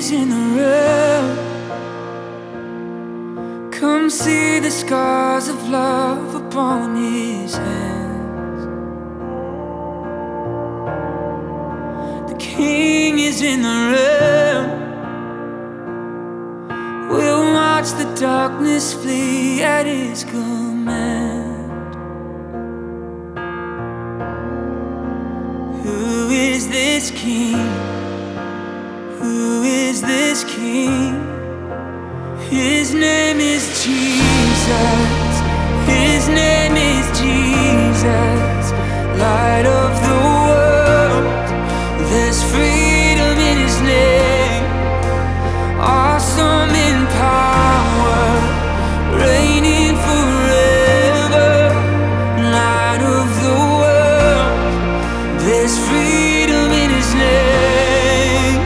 is in the room. Come see the scars of love upon his hands. The King is in the room. We'll watch the darkness flee at his command. Who is this King? Who is this King? His name is Jesus. His name is Jesus, light of the world. There's freedom in his name, awesome in power, reigning forever, light of the world. There's freedom in his name.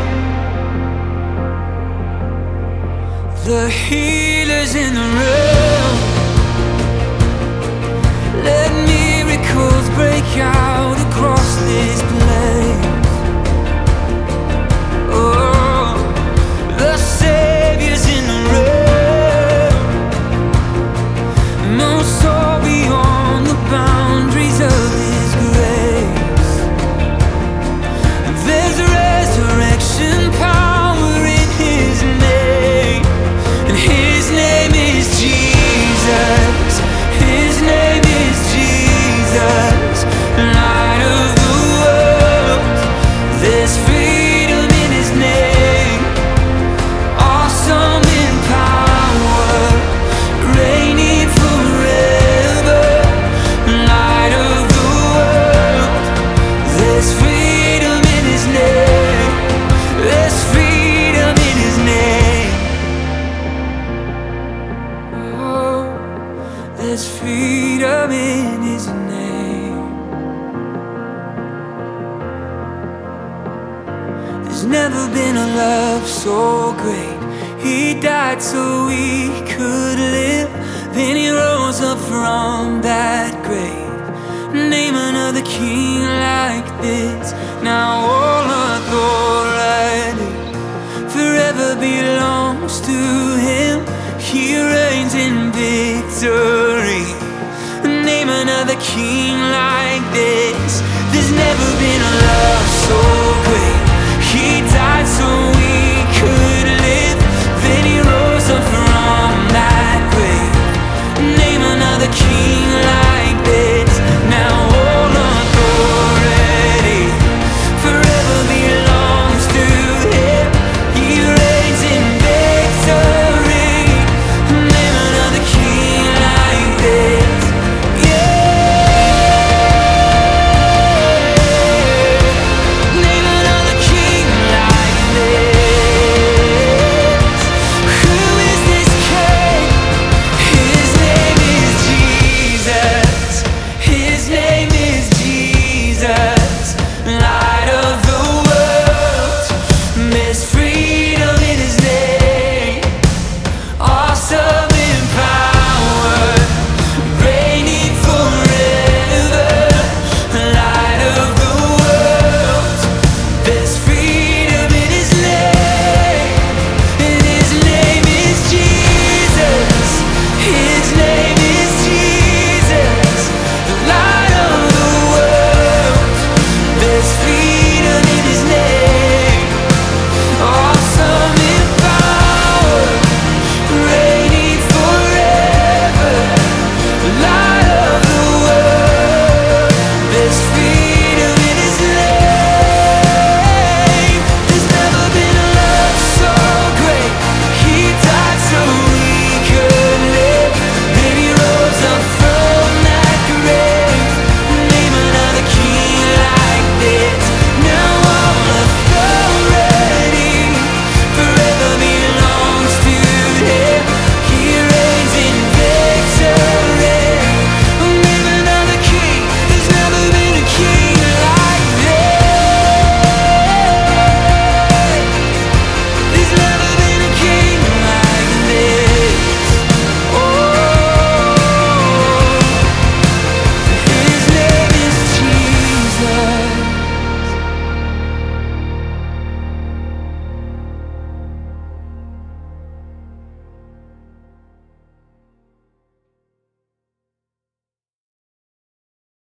The healer's in the room. Let miracles break out across this place. Oh, the Savior's in the room. No soul beyond the boundaries of his grace. There's resurrection power in his name. His name is Jesus. His name is Jesus, light of the world. There's freedom in his name, awesome in power, reigning forever, light of the world. There's freedom in his name. There's freedom in his name. There's freedom in his name. There's never been a love so great. He died so we could live. Then he rose up from that grave. Name another king like this. Now all authority forever belongs to him. He reigns in victory. Name another king like this. There's never been a love so